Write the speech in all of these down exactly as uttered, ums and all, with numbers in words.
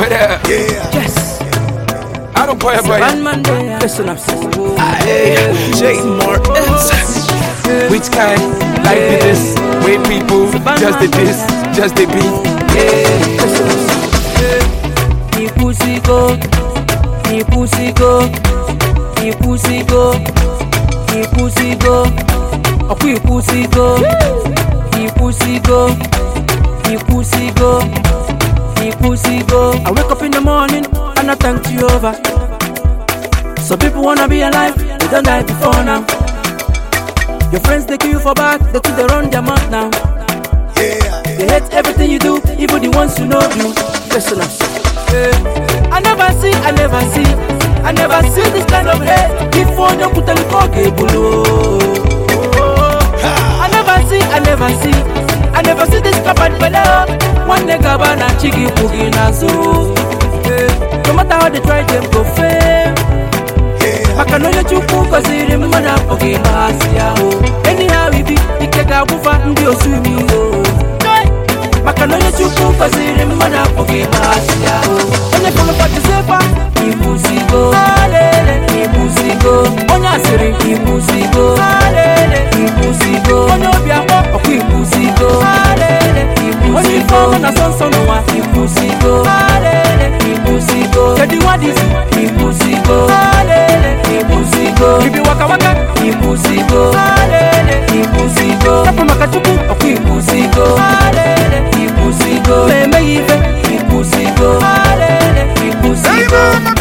What up? Yeah. Yes. I don't play about it. Listen up, Hey, J Martins. Which kind? Like the this? Way people just the this, just the beat. Yeah. Ni pussy go, ni pussy go, ni pussy go, ni pussy go. Oh, ni pussy go, ni pussy go, ni pussy go, ni pussy go. I wake up in the morning and I thank Jehovah. Some people wanna be alive, they don't die before now. Your friends take you for back, they think they run their mouth now. Yeah. They hate everything you do, even the ones who know you. Listen up. I never see, I never see, I never see this kind of hate. Before they put a little below. I never see, I never see, I never see this covered below. One nigga bana chigi pugi nazo. No matter how they try, them go fail. Makanoye chuku koziri mwana pugi masia. Anyhow we be, ikega bufa ndi osumi yo. Makanoye chuku koziri mwana pugi masia. Onye kama patisepa, ibusigo. Alele, ibusigo. Onye asiri, ibusigo. Alele, ibusigo. Onye obiamo, oku ibusigo. Alele, ibusigo. Onye ifo na sonsono wa ibusigo. Alele, ibusigo. Kedi wadisi, ibusigo. Alele, ibusigo. Bibi waka waka, ibusigo. Alele, ibusigo. Tapu makachuku, oku ibusigo. Alele, ibusigo. Meme ife, ibusigo. Alele, ibusigo.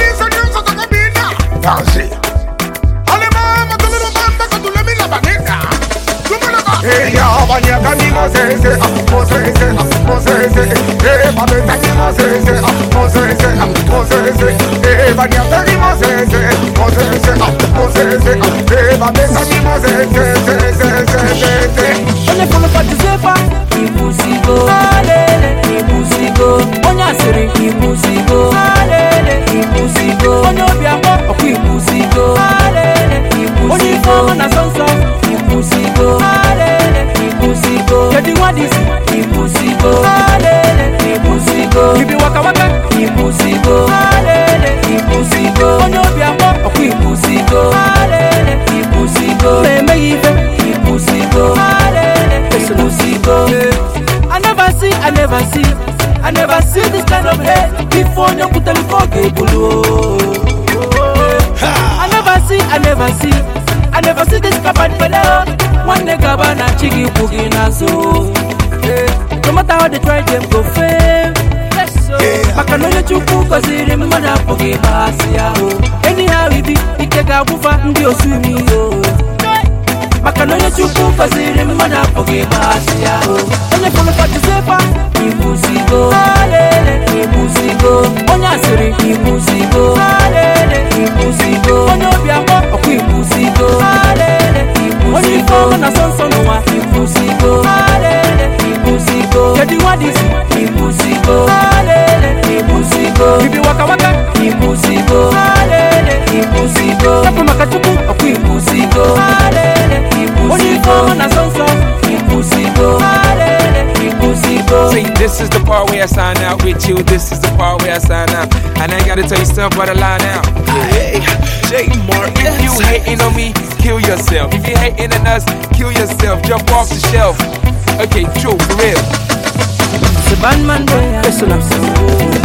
Hey, ya banya kani mozeze, mozeze, mozeze. Hey, babe kani mozeze, mozeze, mozeze. Hey, banya kani mozeze, mozeze, mozeze. Hey, babe kani mozeze, mozeze. Onye kama patisepa, ibusigo. Alele, ibusigo. Onye asiri, ibusigo. Alele, ibusigo. Onye obiamo, oku ibusigo. Alele, ibusigo. Onye ifo na sonso, ibusigo. Alele, ibusigo. Kedi wadisi, ibusigo. Alele, ibusigo. Bibi waka waka, ibusigo. Alele, ibusigo. Onye obiamo, oku ibusigo. Alele, ibusigo. Meme ife, ibusigo. Alele, ibusigo. I never see, I never see, I never see this kind of hate before they put a little below. I never see, I never see, I never see this covered below. One nigga bana chigi pugi nazo. No matter how they try, them go fail. Makanoye chuku koziri mwana pugi masia. Anyhow we be, ikega bufa ndi osumi yo. Makanoye chuku koziri mwana pugi masia. Onye kama patisepa, ibusigo. Alele, ibusigo. Onye asiri, ibusigo. Alele, ibusigo. Onye obiamo, oku ibusigo. Alele, ibusigo. Onye ifo na sonsono wa ibusigo. Alele, ibusigo. Kedi wadisi, ibusigo. Alele, ibusigo. Bibi waka waka, ibusigo. Alele, ibusigo. Tapu makachuku, oku ibusigo. Alele, ibusigo. Onye ifo na sonso, ibusigo. Alele, ibusigo. See, this is the part where I sign out with you. This is the part where I sign out. And I ain't gotta tell you stuff but a lie now. Hey, J Martins. If you hating on me, kill yourself. If you hating on us, kill yourself. Jump off the shelf. Okay, true, for real. The bandman boy, listen up.